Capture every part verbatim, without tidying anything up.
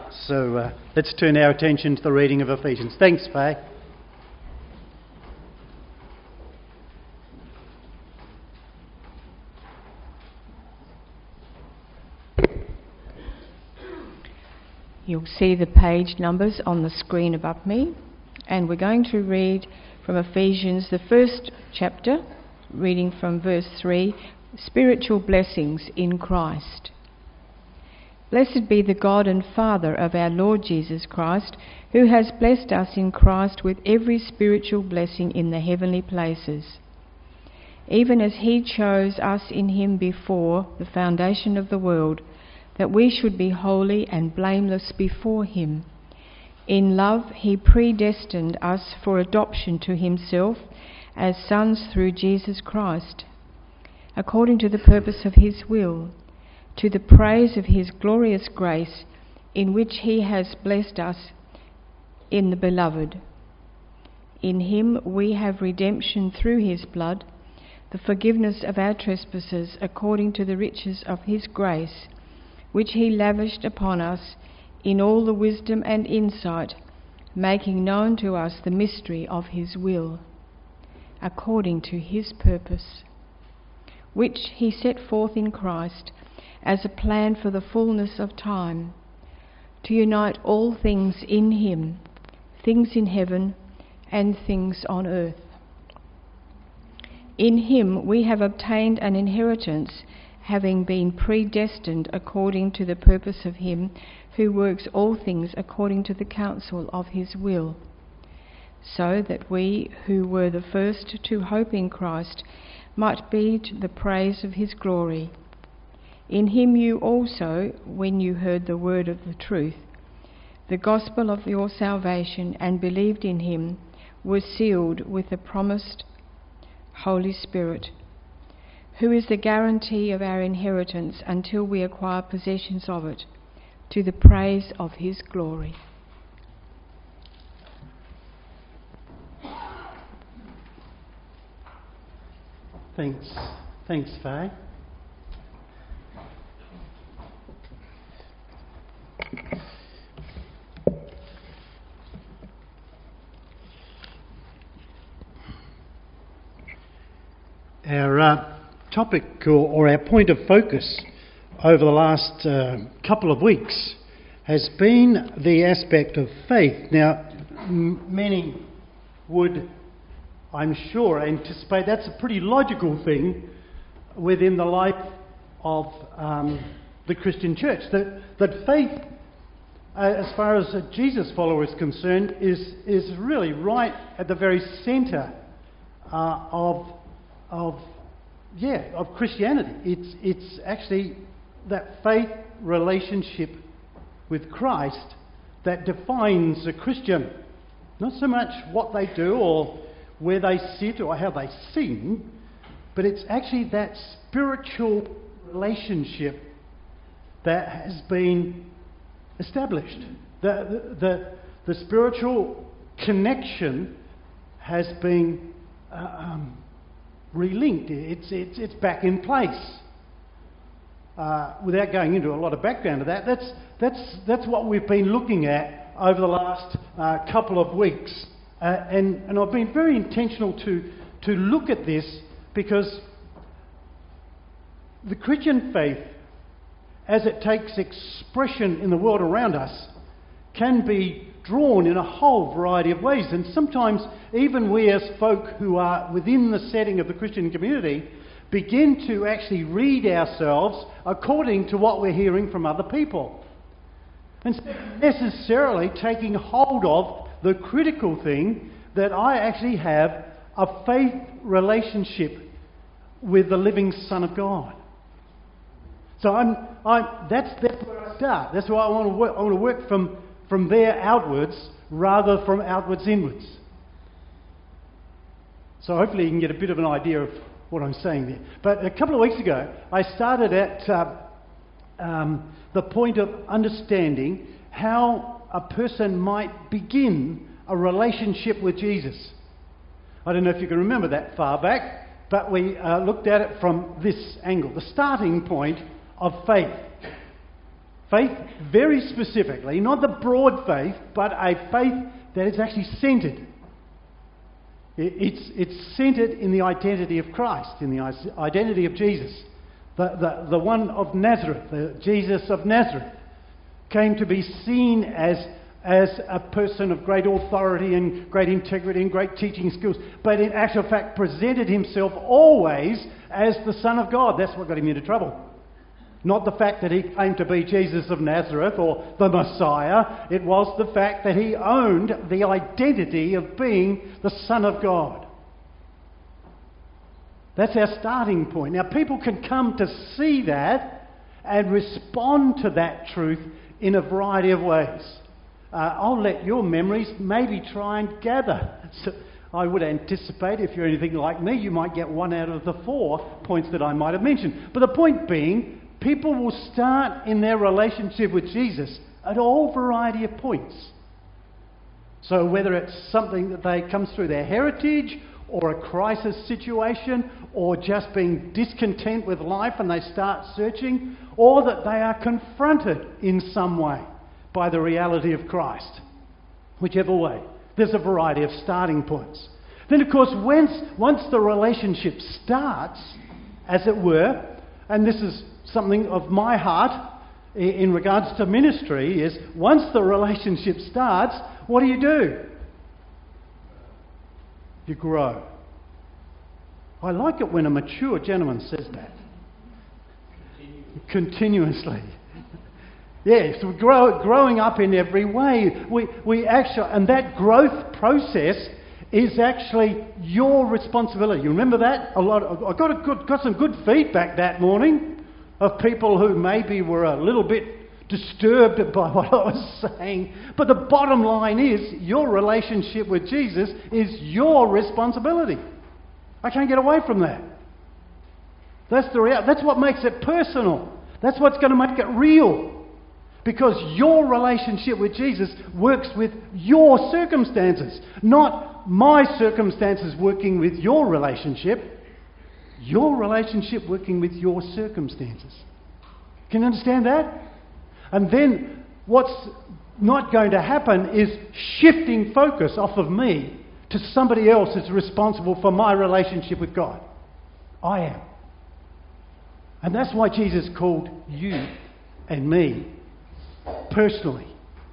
So uh, let's turn our attention to the reading of Ephesians. Thanks, Faye. You'll see the page numbers on the screen above me, and we're going to read from Ephesians, the first chapter, reading from verse three, Spiritual Blessings in Christ. Blessed be the God and Father of our Lord Jesus Christ, who has blessed us in Christ with every spiritual blessing in the heavenly places, even as he chose us in him before the foundation of the world, that we should be holy and blameless before him. In love he predestined us for adoption to himself as sons through Jesus Christ, according to the purpose of his will, to the praise of his glorious grace, in which he has blessed us in the Beloved. In him we have redemption through his blood, the forgiveness of our trespasses, according to the riches of his grace, which he lavished upon us in all the wisdom and insight, making known to us the mystery of his will, according to his purpose, which he set forth in Christ as a plan for the fullness of time, to unite all things in him, things in heaven and things on earth. In him we have obtained an inheritance, having been predestined according to the purpose of him who works all things according to the counsel of his will, so that we who were the first to hope in Christ might be to the praise of his glory. In him you also, when you heard the word of the truth, the gospel of your salvation, and believed in him, were sealed with the promised Holy Spirit, who is the guarantee of our inheritance until we acquire possessions of it, to the praise of his glory. Thanks. Thanks, Faye. Our uh, topic or, or our point of focus over the last uh, couple of weeks has been the aspect of faith. Now, m- many would, I'm sure, anticipate that's a pretty logical thing within the life of um, the Christian church. That, that faith, uh, as far as a Jesus follower is concerned, is, is really right at the very centre uh, of of yeah of Christianity. It's it's actually that faith relationship with Christ that defines a Christian. Not so much what they do or where they sit or how they sing, but it's actually that spiritual relationship that has been established. The the the, the spiritual connection has been uh, um, relinked. It's it's it's back in place. Uh, without going into a lot of background to that, that's that's that's what we've been looking at over the last uh, couple of weeks, uh, and and I've been very intentional to to look at this because the Christian faith, as it takes expression in the world around us, can be drawn in a whole variety of ways. And sometimes even we as folk who are within the setting of the Christian community begin to actually read ourselves according to what we're hearing from other people. And necessarily taking hold of the critical thing that I actually have a faith relationship with the living Son of God. So I'm, I'm, that's, that's where I start. That's why I want to work, I want to work from, from there outwards rather from outwards inwards. So hopefully you can get a bit of an idea of what I'm saying there. But a couple of weeks ago, I started at uh, um, the point of understanding how a person might begin a relationship with Jesus. I don't know if you can remember that far back, but we uh, looked at it from this angle, the starting point of faith. Faith very specifically, not the broad faith, but a faith that is actually centred. It's, it's centred in the identity of Christ, in the identity of Jesus. The, the, the one of Nazareth, the Jesus of Nazareth, came to be seen as, as a person of great authority and great integrity and great teaching skills, but in actual fact presented himself always as the Son of God. That's what got him into trouble. Not the fact that he claimed to be Jesus of Nazareth or the Messiah. It was the fact that he owned the identity of being the Son of God. That's our starting point. Now, people can come to see that and respond to that truth in a variety of ways. Uh, I'll let your memories maybe try and gather. So I would anticipate, if you're anything like me, you might get one out of the four points that I might have mentioned. But the point being, people will start in their relationship with Jesus at all variety of points. So whether it's something that they comes through their heritage, or a crisis situation, or just being discontent with life and they start searching, or that they are confronted in some way by the reality of Christ. Whichever way, there's a variety of starting points. Then, of course, once, once the relationship starts, as it were, and this is something of my heart in regards to ministry, is once the relationship starts, what do you do? You grow. I like it when a mature gentleman says that. Continuously. Yes, we're grow, growing up in every way. We, we actually, and that growth process is actually your responsibility. You remember that? A lot. Of, I got a good, got some good feedback that morning of people who maybe were a little bit disturbed by what I was saying. But the bottom line is, your relationship with Jesus is your responsibility. I can't get away from that. That's the reality. That's what makes it personal. That's what's going to make it real. Because your relationship with Jesus works with your circumstances, not my circumstances working with your relationship. Your relationship working with your circumstances. Can you understand that? And then what's not going to happen is shifting focus off of me to somebody else that's responsible for my relationship with God. I am. And that's why Jesus called you and me personally.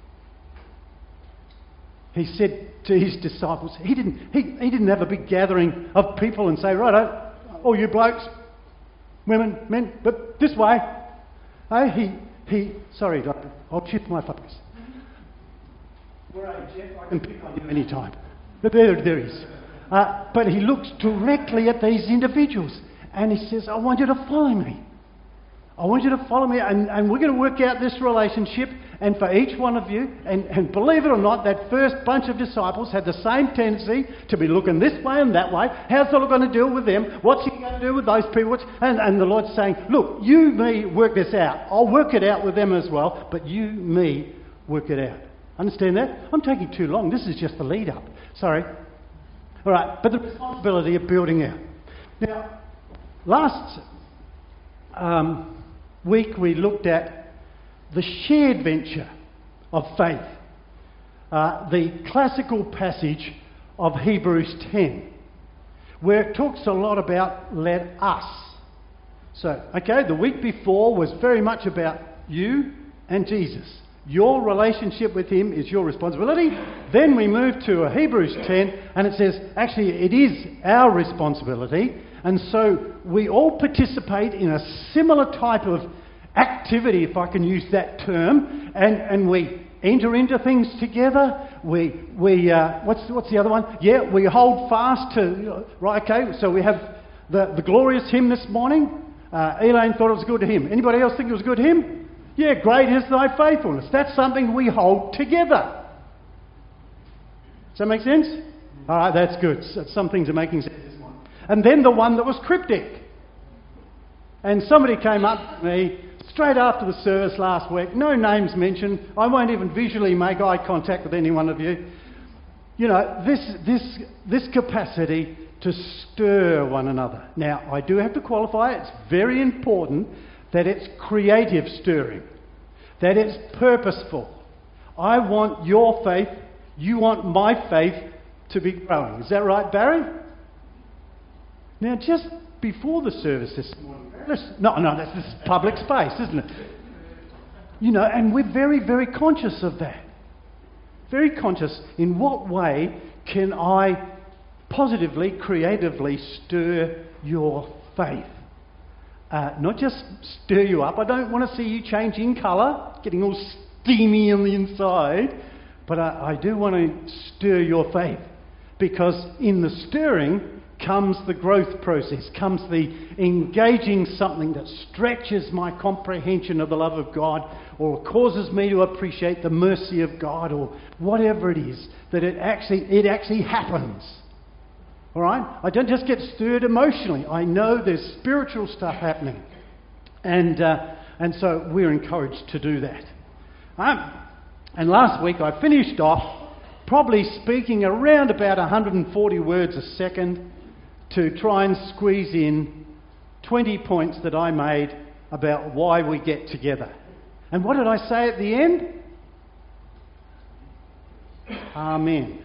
He said to his disciples, he didn't, he, he didn't have a big gathering of people and say, righto, all you blokes, women, men, but this way. Hey, he, he, sorry, doctor, I'll shift my focus. Where are you, Jeff? I can pick on you any time. But there, there is. Uh, but he looks directly at these individuals and he says, I want you to follow me. I want you to follow me, and, and we're going to work out this relationship. And for each one of you, and, and believe it or not, that first bunch of disciples had the same tendency to be looking this way and that way. How's the Lord going to deal with them? What's he going to do with those people? And, and the Lord's saying, look, you, me, work this out. I'll work it out with them as well, but you, me, work it out. Understand that? I'm taking too long. This is just the lead up. Sorry. All right, but the responsibility of building out. Now, last um, week we looked at the shared venture of faith, uh, the classical passage of Hebrews ten, where it talks a lot about let us. So, okay, the week before was very much about you and Jesus. Your relationship with him is your responsibility. Then we move to Hebrews ten, and it says, actually, it is our responsibility. And so we all participate in a similar type of activity, if I can use that term, and, and we enter into things together. We, we uh, what's, what's the other one? Yeah, we hold fast to, right, okay, so we have the, the glorious hymn this morning. Uh, Elaine thought it was a good hymn. Anybody else think it was a good hymn? Yeah, great is thy faithfulness. That's something we hold together. Does that make sense? All right, that's good. So some things are making sense this morning. And then the one that was cryptic. And somebody came up to me straight after the service last week, no names mentioned. I won't even visually make eye contact with any one of you. You know, this this this capacity to stir one another. Now, I do have to qualify, it's very important that it's creative stirring. that it's purposeful. I want your faith, you want my faith to be growing. Is that right, Barry? Now, just before the service this morning, let's, no, no, that's this is public space, isn't it? You know, and we're very, very conscious of that. Very conscious. In what way can I positively, creatively stir your faith? Uh, not just stir you up. I don't want to see you changing colour, getting all steamy on the inside, but I, I do want to stir your faith, because in the stirring comes the growth process, comes the engaging something that stretches my comprehension of the love of God, or causes me to appreciate the mercy of God, or whatever it is, that it actually it actually happens. All right? I don't just get stirred emotionally. I know there's spiritual stuff happening. And uh, and so we're encouraged to do that. Um, and last week I finished off probably speaking around about one hundred forty words a second to try and squeeze in twenty points that I made about why we get together. And what did I say at the end? Amen.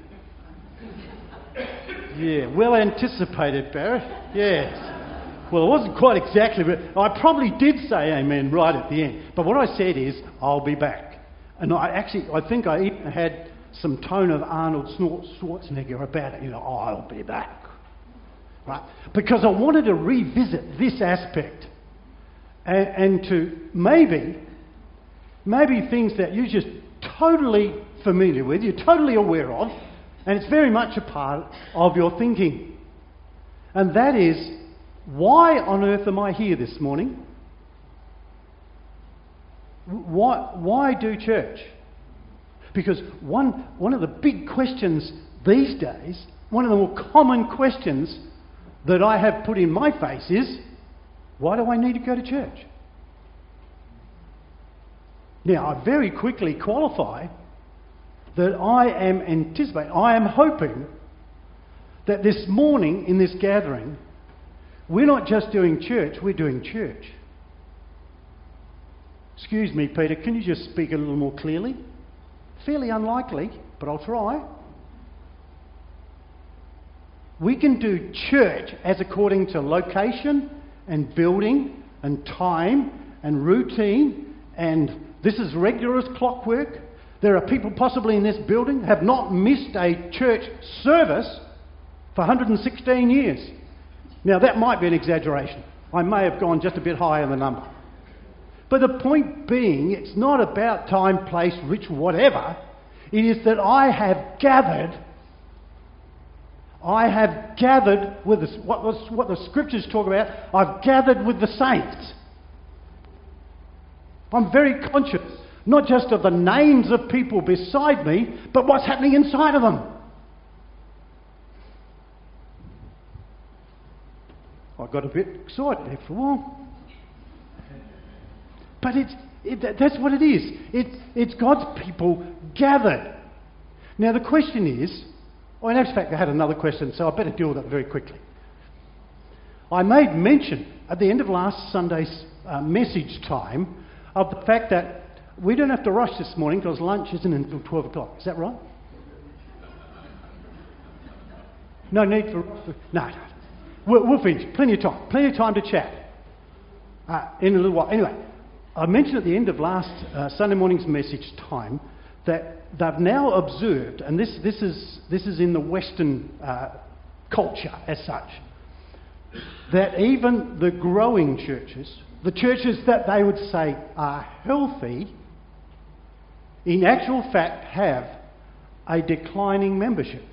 Yeah, well anticipated, Barrett. Yes. Well, it wasn't quite exactly, but I probably did say amen right at the end. But what I said is, I'll be back. And I actually, I think I even had some tone of Arnold Schwarzenegger about it. You know, oh, I'll be back. Right? Because I wanted to revisit this aspect and, and to maybe, maybe things that you're just totally familiar with, you're totally aware of, and it's very much a part of your thinking. And that is, why on earth am I here this morning? Why, why do church? Because one, one of the big questions these days, one of the more common questions that I have put in my face is, why do I need to go to church? Now, I very quickly qualify that I am anticipating, I am hoping that this morning in this gathering, we're not just doing church, we're doing church. Excuse me, Peter, can you just speak a little more clearly? Fairly unlikely, but I'll try. We can do church as according to location and building and time and routine, and this is regular as clockwork. There are people possibly in this building who have not missed a church service for one hundred sixteen years. Now, that might be an exaggeration. I may have gone just a bit higher in the number. But the point being, it's not about time, place, rich, whatever. It is that I have gathered, I have gathered with the, what, was, what the scriptures talk about, I've gathered with the saints. I'm very conscious, not just of the names of people beside me, but what's happening inside of them. I got a bit excited there for a while. But it's, it, that's what it is. It, it's God's people gathered. Now the question is, well, in fact I had another question, so I better deal with it very quickly. I made mention at the end of last Sunday's uh, message time of the fact that we don't have to rush this morning because lunch isn't until twelve o'clock. Is that right? No need for... No, no. We'll, we'll finish. Plenty of time. Plenty of time to chat. Uh, in a little while. Anyway, I mentioned at the end of last uh, Sunday morning's message time that they've now observed, and this, this, is, this is in the Western uh, culture as such, that even the growing churches, the churches that they would say are healthy, in actual fact have a declining membership.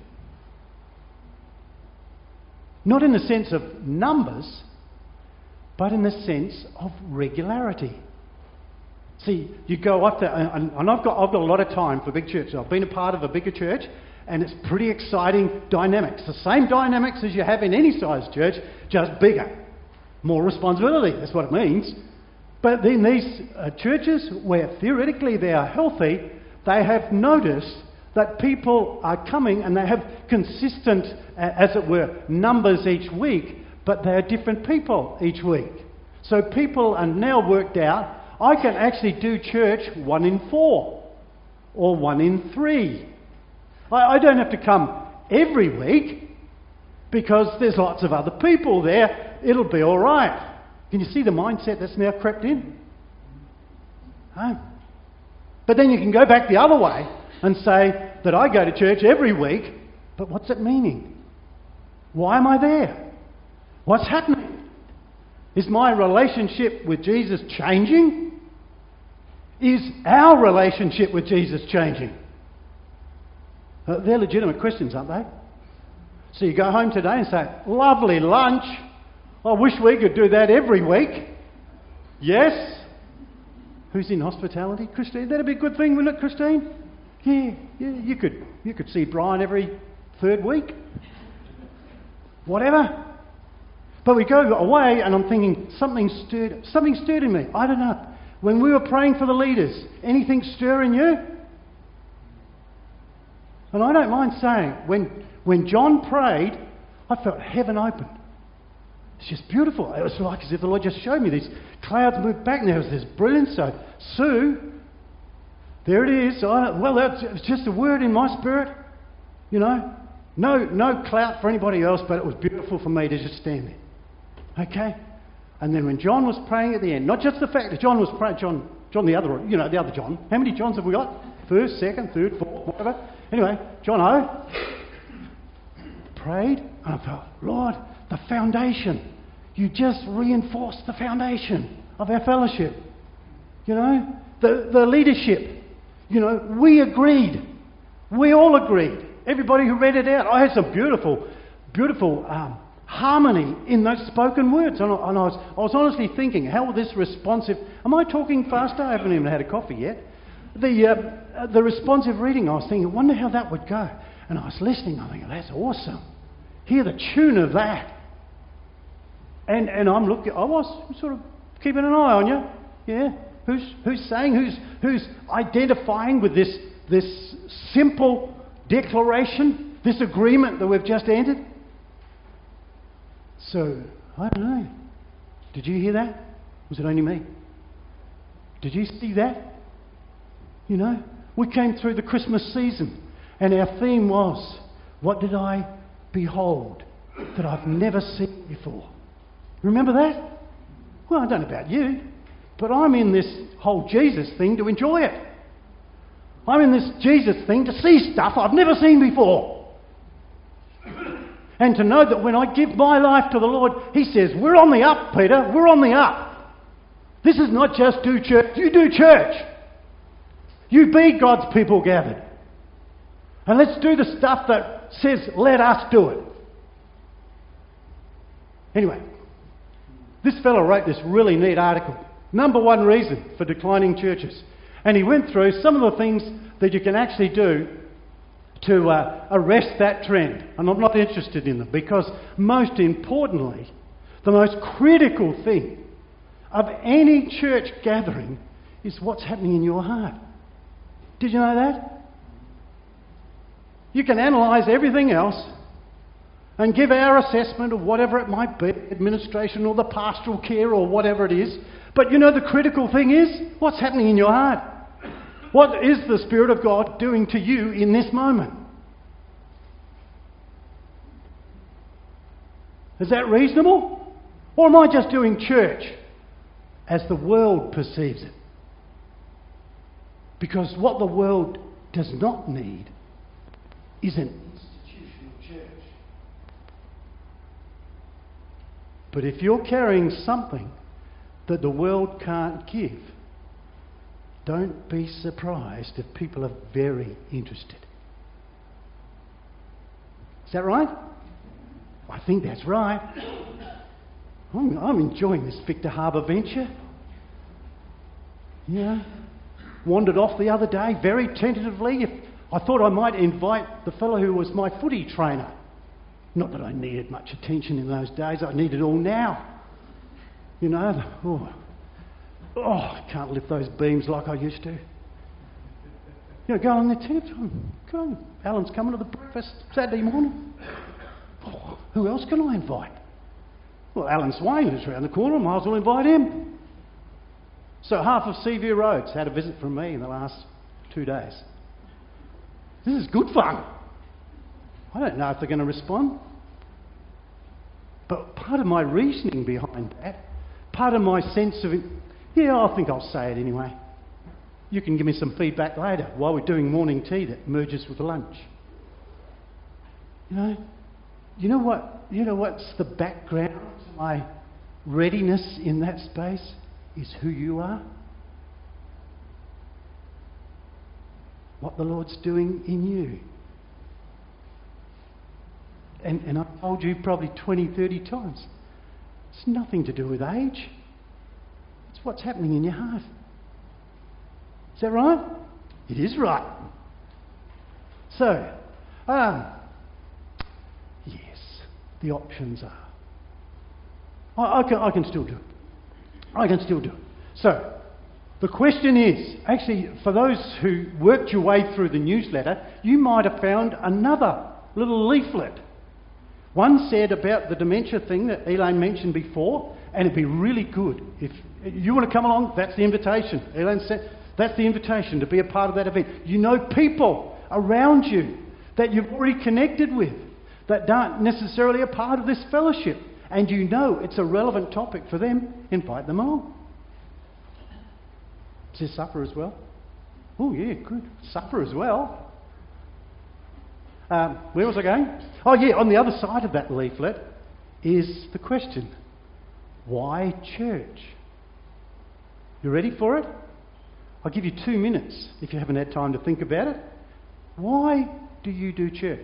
Not in the sense of numbers, but in the sense of regularity. See, you go up there, and, and I've got I've got a lot of time for big churches. I've been a part of a bigger church, and it's pretty exciting dynamics. The same dynamics as you have in any size church, just bigger. More responsibility, that's what it means. But in these uh, churches, where theoretically they are healthy, they have noticed that people are coming and they have consistent, uh, as it were, numbers each week, but they are different people each week. So people are now worked out, I can actually do church one in four or one in three. I, I don't have to come every week because there's lots of other people there. It'll be all right. Can you see the mindset that's now crept in? Huh? But then you can go back the other way and say that I go to church every week, but what's it meaning? Why am I there? What's happening? Is my relationship with Jesus changing? Is our relationship with Jesus changing? Uh, they're legitimate questions, aren't they? So you go home today and say, lovely lunch. I wish we could do that every week. Yes. Who's in hospitality? Christine. That'd be a good thing, wouldn't it, Christine? Yeah, yeah. You could, you could see Brian every third week. Whatever. But we go away and I'm thinking, something stirred, something stirred in me. I don't know. When we were praying for the leaders, anything stir in you? And I don't mind saying, when, when John prayed, I felt heaven open. It's just beautiful. It was like as if the Lord just showed me these clouds moved back and there was this brilliance. So, Sue, there it is. I, well, that's, it's just a word in my spirit. You know, no, no clout for anybody else, but it was beautiful for me to just stand there. Okay? And then when John was praying at the end, not just the fact that John was praying, John, John the other, you know, the other John. How many Johns have we got? First, second, third, fourth, whatever. Anyway, John O prayed, and I thought, Lord, the foundation. You just reinforced the foundation of our fellowship. You know, the, the leadership. You know, we agreed. We all agreed. Everybody who read it out. I had some beautiful, beautiful um, harmony in those spoken words. And, I, and I, was, I was honestly thinking, how will this responsive... Am I talking faster? I haven't even had a coffee yet. The, uh, the responsive reading, I was thinking, I wonder how that would go. And I was listening, I think, that's awesome. Hear the tune of that. And and I'm looking, I was sort of keeping an eye on you. Yeah? Who's who's saying, who's who's identifying with this this simple declaration, this agreement that we've just entered? So, I don't know. Did you hear that? Was it only me? Did you see that? You know, we came through the Christmas season and our theme was, what did I behold that I've never seen before? Remember that? Well, I don't know about you, but I'm in this whole Jesus thing to enjoy it. I'm in this Jesus thing to see stuff I've never seen before. And to know that when I give my life to the Lord, He says, we're on the up, Peter, we're on the up. This is not just do church, you do church. You be God's people gathered. And let's do the stuff that says, let us do it. Anyway, this fellow wrote this really neat article. Number one reason for declining churches. And he went through some of the things that you can actually do to uh, arrest that trend. And I'm not interested in them because, most importantly, the most critical thing of any church gathering is what's happening in your heart. Did you know that? You can analyse everything else and give our assessment of whatever it might be, administration or the pastoral care or whatever it is. But you know the critical thing is, what's happening in your heart? What is the Spirit of God doing to you in this moment? Is that reasonable? Or am I just doing church as the world perceives it? Because what the world does not need is an institutional church. But if you're carrying something that the world can't give, don't be surprised if people are very interested. Is that right? I think that's right. I'm, I'm enjoying this Victor Harbour venture. Yeah. Wandered off the other day very tentatively. If I thought I might invite the fellow who was my footy trainer. Not that I needed much attention in those days. I need it all now. You know, oh, oh, I can't lift those beams like I used to. You know, go on there, tent. Go on. Alan's coming to the breakfast Saturday morning. Oh, who else can I invite? Well, Alan Swain is around the corner. I might as well invite him. So half of Seaview Road's had a visit from me in the last two days. This is good fun. I don't know if they're going to respond. But part of my reasoning behind that, part of my sense of it, yeah, I think I'll say it anyway. You can give me some feedback later while we're doing morning tea that merges with lunch. You know, you know what? You know what's the background to my readiness in that space is who you are. What the Lord's doing in you. And, and I've told you probably twenty, thirty times, it's nothing to do with age. It's what's happening in your heart. Is that right? It is right. So, um, yes, the options are. I, I, can, I can still do it. I can still do it. So, the question is, actually, for those who worked your way through the newsletter, you might have found another little leaflet. One said about the dementia thing that Elaine mentioned before, and it'd be really good if you want to come along. That's the invitation. Elaine said that's the invitation to be a part of that event. You know people around you that you've already connected with that aren't necessarily a part of this fellowship, and you know it's a relevant topic for them. Invite them along. Is there supper as well? Oh yeah, good. Supper as well. Um, where was I going? Oh yeah, on the other side of that leaflet is the question, why church? You ready for it? I'll give you two minutes if you haven't had time to think about it. Why do you do church?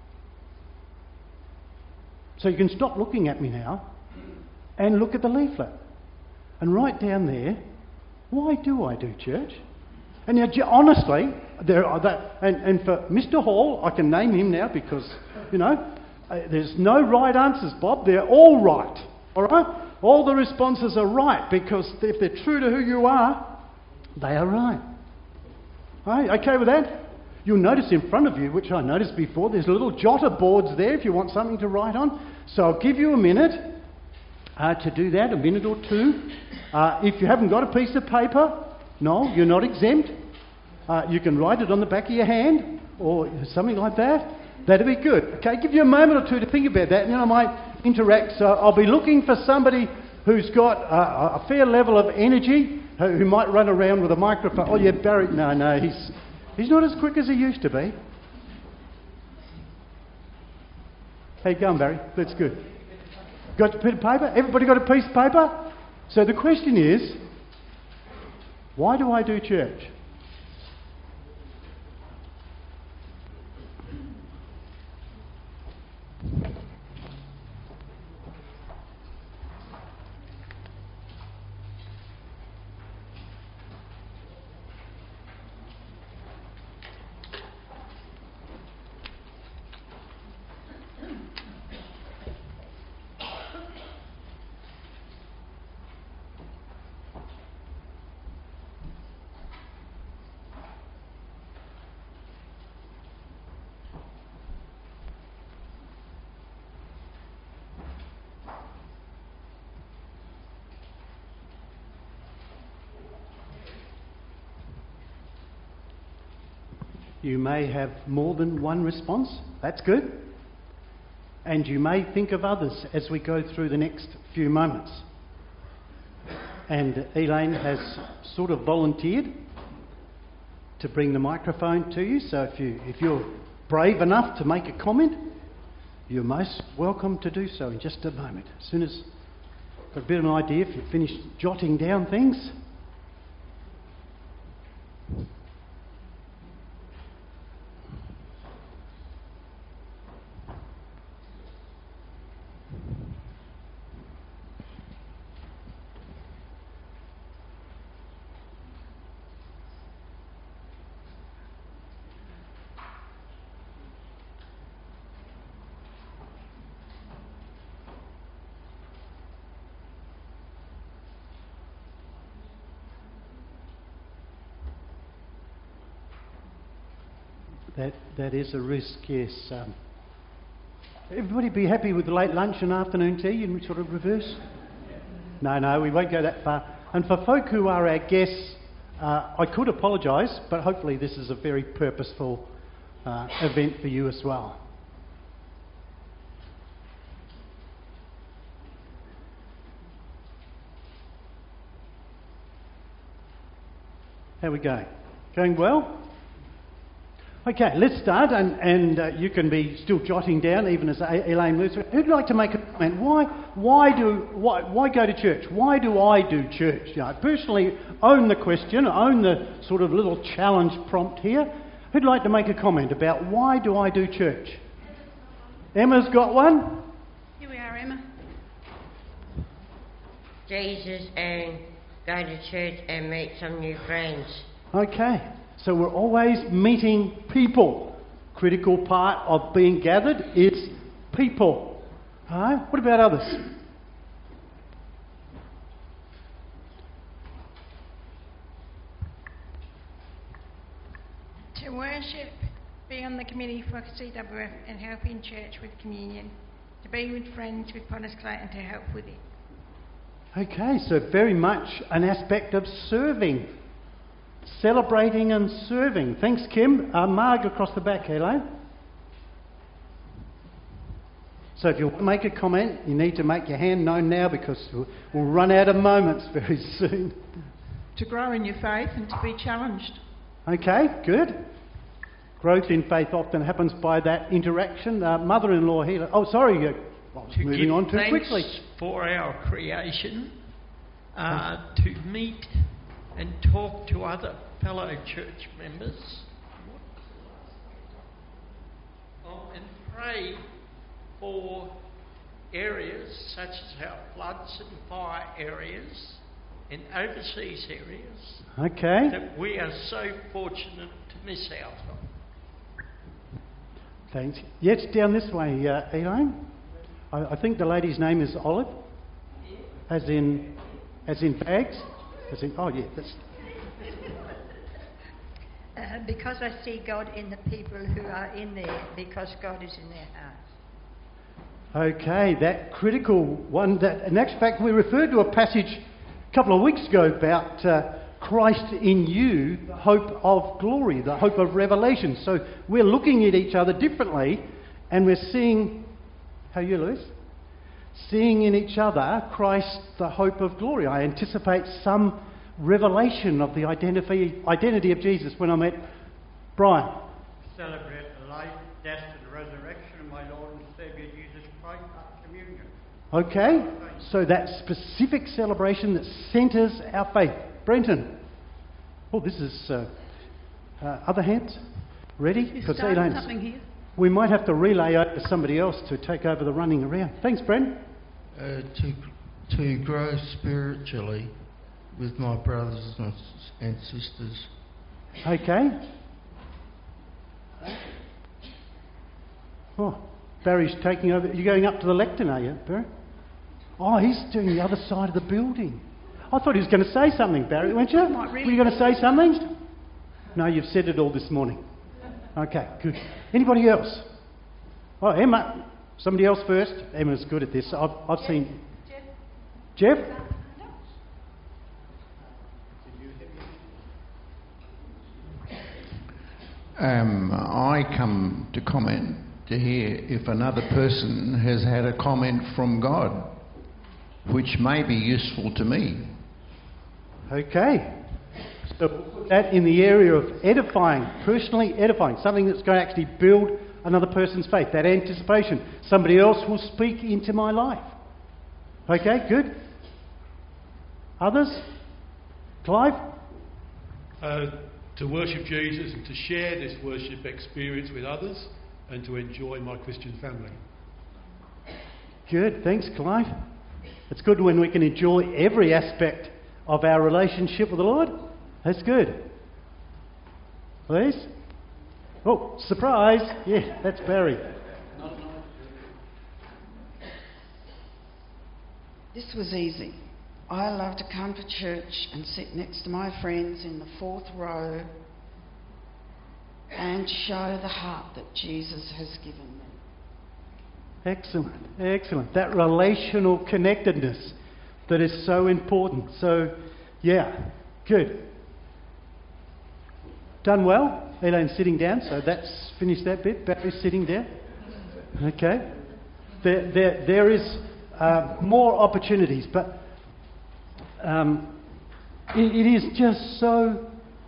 So you can stop looking at me now and look at the leaflet and write down there, why do I do church? And now, honestly, there are that, and, and for Mister Hall, I can name him now because, you know, uh, there's no right answers, Bob. They're all right. All right? All the responses are right because if they're true to who you are, they are right. All right? Okay with that? You'll notice in front of you, which I noticed before, there's little jotter boards there if you want something to write on. So I'll give you a minute uh, to do that, a minute or two. Uh, if you haven't got a piece of paper, no, you're not exempt. Uh, you can write it on the back of your hand or something like that. That'd be good. Okay, give you a moment or two to think about that, and then I might interact. So I'll be looking for somebody who's got uh, a fair level of energy, who, who might run around with a microphone. Oh yeah, Barry. No, no, he's he's not as quick as he used to be. Hey, go on, Barry. That's good. Got a pen and paper? Everybody got a piece of paper? So the question is, why do I do church? You may have more than one response. That's good. And you may think of others as we go through the next few moments. And Elaine has sort of volunteered to bring the microphone to you. So if, you, if you're brave enough to make a comment, you're most welcome to do so in just a moment. As soon as I've got a bit of an idea, if you've finished jotting down things. That that is a risk, yes. Um, everybody be happy with the late lunch and afternoon tea in sort of reverse? No, no, we won't go that far. And for folk who are our guests, uh, I could apologise, but hopefully this is a very purposeful uh, event for you as well. How we going? Going well? Okay, let's start, and, and uh, you can be still jotting down even as Elaine moves. Who'd like to make a comment? Why, why do, why, why go to church? Why do I do church? You know, I personally own the question, own the sort of little challenge prompt here. Who'd like to make a comment about why do I do church? Emma's got one. Here we are, Emma. Jesus, and go to church and meet some new friends. Okay. So we're always meeting people. Critical part of being gathered is people. Alright? What about others? To worship, be on the committee for C W F and help in church with communion. To be with friends with Potters Clayton to help with it. Okay, so very much an aspect of serving. Celebrating and serving. Thanks, Kim. Uh, Marg across the back, Elaine. So if you want to make a comment, you need to make your hand known now because we'll, we'll run out of moments very soon. To grow in your faith and to be challenged. Okay, good. Growth in faith often happens by that interaction. Uh, mother-in-law here. Oh, sorry. Uh, well, to moving give on too thanks quickly. For our creation, uh, to meet and talk to other fellow church members, oh, and pray for areas such as our floods and fire areas and overseas areas Okay. that we are so fortunate to miss out on. Thanks. Yes, down this way, uh, Elaine. I, I think the lady's name is Olive, as in, as in bags. As in, oh yeah, that's. Uh, because I see God in the people who are in there, because God is in their hearts. Okay, that critical one. That, in actual fact, we referred to a passage a couple of weeks ago about uh, Christ in you, the hope of glory, the hope of revelation. So we're looking at each other differently, and we're seeing. How are you, Lewis? Seeing in each other Christ, the hope of glory. I anticipate some revelation of the identity identity of Jesus when I met Brian. Celebrate the life, death and resurrection of my Lord and Saviour Jesus Christ at communion. Okay, so that specific celebration that centres our faith. Brenton. Oh, this is uh, uh, other hands. Ready? You Because started Elaine's- something here. we might have to relay over to somebody else to take over the running around. Thanks, Bren. Uh, to to grow spiritually with my brothers and, and sisters. Okay. Oh, Barry's taking over. You're going up to the lectern, are you, Barry? Oh, he's doing the other side of the building. I thought he was going to say something, Barry, weren't you? Might really Were you going to say something? No, you've said it all this morning. Okay, good. Anybody else? Oh, Emma. Somebody else first. Emma's good at this. I've, I've Jeff. seen... Jeff. Jeff? Um, I come to comment to hear if another person has had a comment from God, which may be useful to me. Okay. So put that in the area of edifying, personally edifying, something that's going to actually build another person's faith, that anticipation. Somebody else will speak into my life. Okay, good. Others? Clive? Uh, to worship Jesus and to share this worship experience with others and to enjoy my Christian family. Good, thanks, Clive. It's good when we can enjoy every aspect of our relationship with the Lord. That's good. Please? Oh, surprise! Yeah, that's Barry. This was easy. I love to come to church and sit next to my friends in the fourth row and show the heart that Jesus has given me. Excellent, excellent. That relational connectedness that is so important. So Yeah, good. Done well. Elaine's sitting down, so that's finished that bit. Barry's sitting down. Okay. There, there, there is uh, more opportunities, but um, it, it is just so,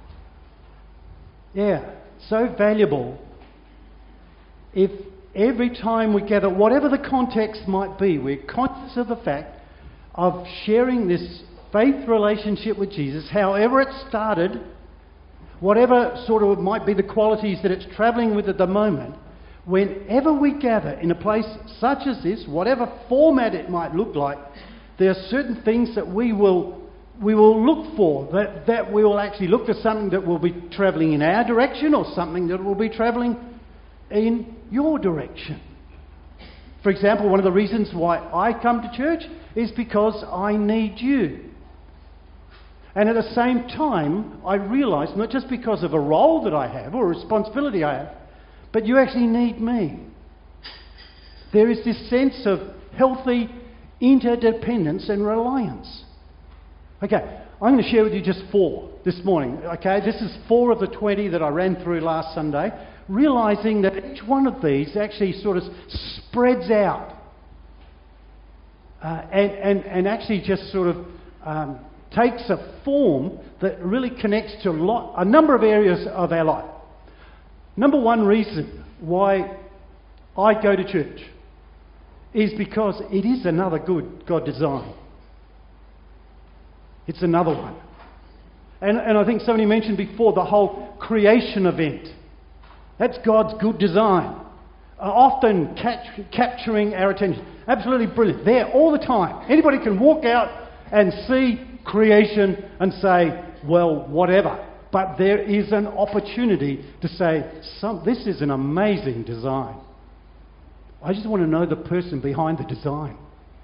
yeah, so valuable if every time we gather, whatever the context might be, we're conscious of the fact of sharing this faith relationship with Jesus, however it started, whatever sort of might be the qualities that it's travelling with at the moment. Whenever we gather in a place such as this, whatever format it might look like, there are certain things that we will we will look for, that, that we will actually look for something that will be travelling in our direction or something that will be travelling in your direction. For example, one of the reasons why I come to church is because I need you. And at the same time, I realise, not just because of a role that I have or a responsibility I have, but you actually need me. There is this sense of healthy interdependence and reliance. Okay, I'm going to share with you just four this morning. Okay, this is four of the twenty that I ran through last Sunday, realising that each one of these actually sort of spreads out uh, and, and, and actually just sort of um, takes a form that really connects to a, lot, a number of areas of our life. Number one reason why I go to church is because it is another good God design. It's another one. And, and I think somebody mentioned before the whole creation event. That's God's good design. Uh, often catch, capturing our attention. Absolutely brilliant. There all the time. Anybody can walk out and see creation and say, well, whatever. But there is an opportunity to say, Some, this is an amazing design. I just want to know the person behind the design.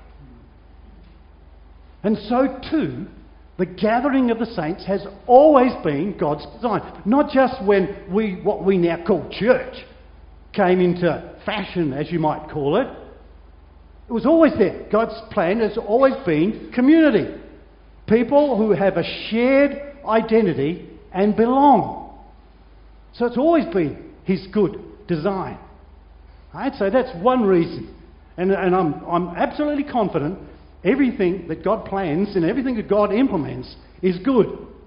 And so too, the gathering of the saints has always been God's design. Not just when we, what we now call church, came into fashion, as you might call it. It was always there. God's plan has always been community. People who have a shared identity and belong. So it's always been His good design. Right? So that's one reason. And, and I'm, I'm absolutely confident everything that God plans and everything that God implements is good.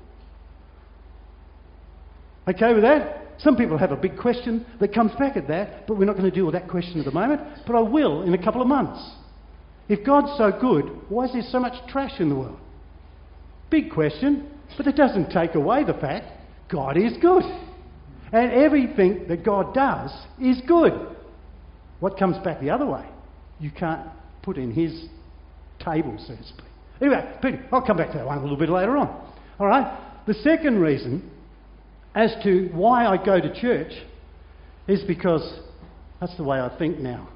Okay with that? Some people have a big question that comes back at that, but we're not going to deal with that question at the moment. But I will in a couple of months. If God's so good, why is there so much trash in the world? Big question, but it doesn't take away the fact God is good. And everything that God does is good. What comes back the other way? You can't put in His table, so to speak. Anyway, Peter, I'll come back to that one a little bit later on. All right? The second reason as to why I go to church is because that's the way I think now.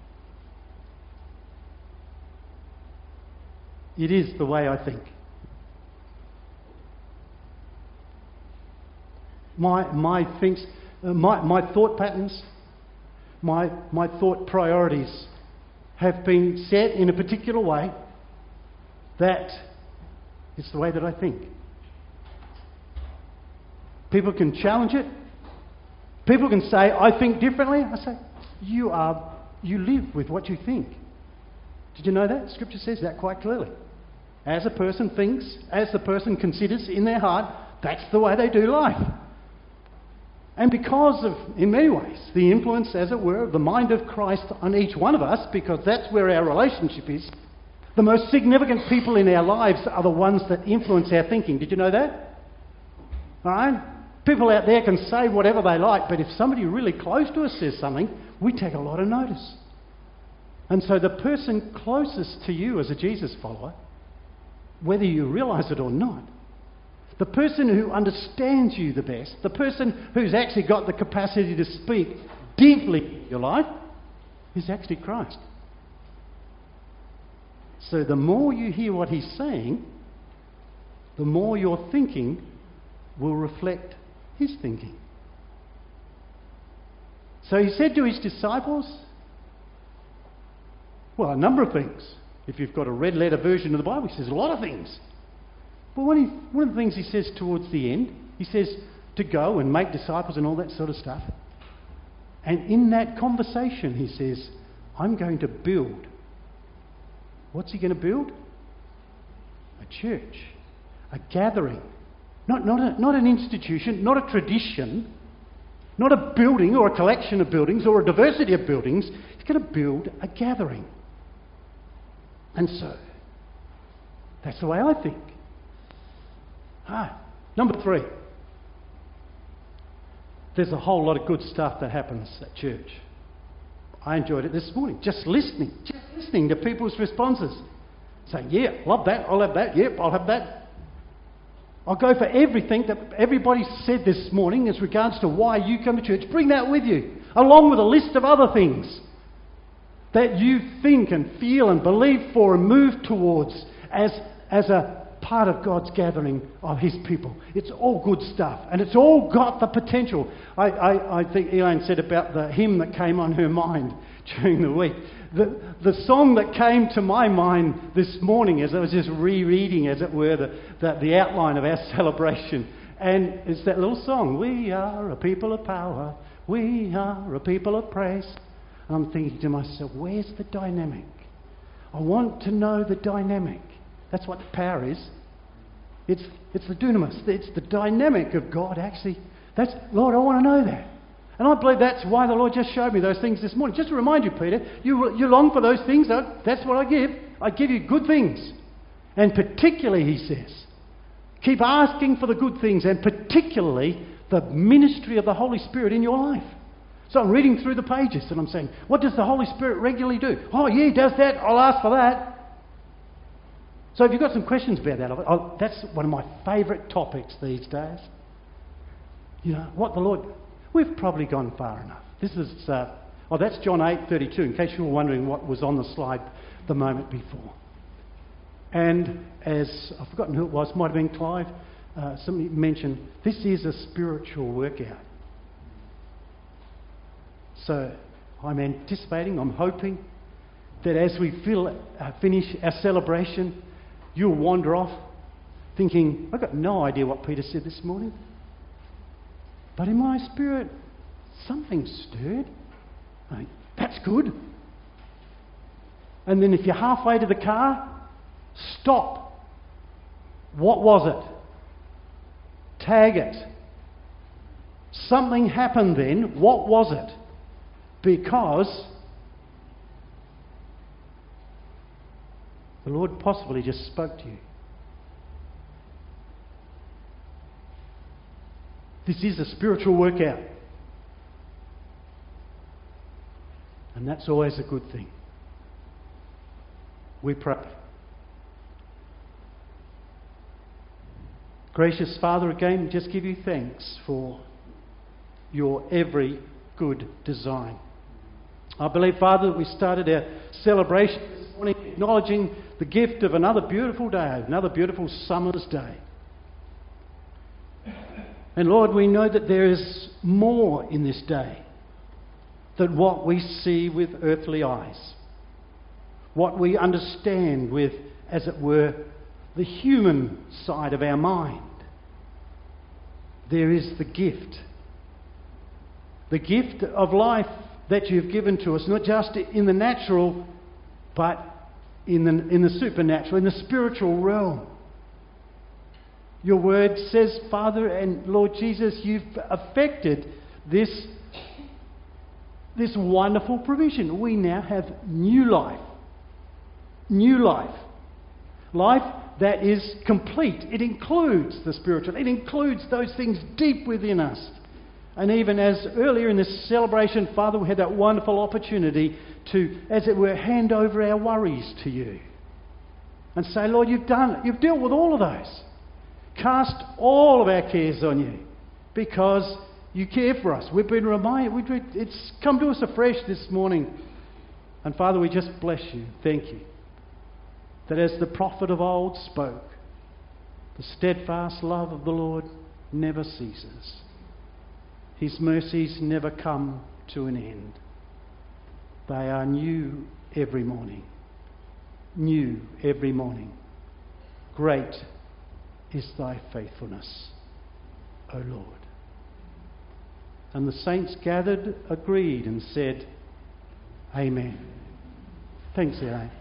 It is the way I think. My my thinks, uh, my my thought patterns, my my thought priorities have been set in a particular way that it's the way that I think. People can challenge it. People can say, I think differently. I say, you are you live with what you think. Did you know that? Scripture says that quite clearly. As a person thinks, as the person considers in their heart, that's the way they do life. And because of, in many ways, the influence, as it were, of the mind of Christ on each one of us, because that's where our relationship is, the most significant people in our lives are the ones that influence our thinking. Did you know that? All right? People out there can say whatever they like, but if somebody really close to us says something, we take a lot of notice. And so the person closest to you as a Jesus follower, whether you realise it or not, the person who understands you the best, the person who's actually got the capacity to speak deeply in your life, is actually Christ. So the more you hear what He's saying, the more your thinking will reflect His thinking. So He said to His disciples, well, a number of things. If you've got a red letter version of the Bible, He says a lot of things. But one of, one of the things he says towards the end, he says to go and make disciples and all that sort of stuff. And in that conversation, he says, I'm going to build. What's he going to build? A church, a gathering. Not, not, a, not an institution, not a tradition, not a building or a collection of buildings or a diversity of buildings. He's going to build a gathering. And so, that's the way I think. Ah, number three. There's a whole lot of good stuff that happens at church. I enjoyed it this morning, just listening, just listening to people's responses. Saying, yeah, love that, I'll have that, yep, I'll have that. I'll go for everything that everybody said this morning as regards to why you come to church. Bring that with you, along with a list of other things that you think and feel and believe for and move towards as, as a part of God's gathering of His people. It's all good stuff, and it's all got the potential. I, I, I think Elaine said about the hymn that came on her mind during the week. The, the song that came to my mind this morning as I was just rereading, as it were, the, the, the outline of our celebration, and it's that little song, we are a people of power, we are a people of praise. And I'm thinking to myself, where's the dynamic? I want to know the dynamic. That's what the power is. It's, it's the dunamis. It's the dynamic of God, actually. That's, Lord, I want to know that. And I believe that's why the Lord just showed me those things this morning. Just to remind you, Peter, you, you long for those things. That's what I give. I give you good things. And particularly, he says, keep asking for the good things, and particularly the ministry of the Holy Spirit in your life. So I'm reading through the pages and I'm saying, what does the Holy Spirit regularly do? Oh, yeah, he does that. I'll ask for that. So if you've got some questions about that, I'll, that's one of my favourite topics these days. You know, what the Lord... We've probably gone far enough. This is... Uh, oh, that's John eight thirty-two, in case you were wondering what was on the slide the moment before. And as... I've forgotten who it was, might have been Clive. Uh, somebody mentioned, this is a spiritual workout. So I'm anticipating, I'm hoping that as we feel, uh, finish our celebration, you'll wander off thinking, I've got no idea what Peter said this morning. But in my spirit, something stirred. I think, that's good. And then if you're halfway to the car, stop. What was it? Tag it. Something happened then. What was it? Because the Lord possibly just spoke to you. This is a spiritual workout. And that's always a good thing. We pray. Gracious Father, again, just give you thanks for your every good design. I believe, Father, that we started our celebration this morning acknowledging the gift of another beautiful day, another beautiful summer's day. And Lord, we know that there is more in this day than what we see with earthly eyes, what we understand with, as it were, the human side of our mind. There is the gift, the gift of life that you've given to us, not just in the natural, but in the, in the supernatural, in the spiritual realm. Your word says, Father and Lord Jesus, you've affected this, this wonderful provision. We now have new life. New life. Life that is complete. It includes the spiritual. It includes those things deep within us. And even as earlier in this celebration, Father, we had that wonderful opportunity to, as it were, hand over our worries to you. And say, Lord, you've done it. You've dealt with all of those. Cast all of our cares on you because you care for us. We've been reminded, it's come to us afresh this morning. And Father, we just bless you. Thank you. That as the prophet of old spoke, the steadfast love of the Lord never ceases. His mercies never come to an end. They are new every morning. New every morning. Great is thy faithfulness, O Lord. And the saints gathered, agreed, and said, Amen. Thanks, Elaine.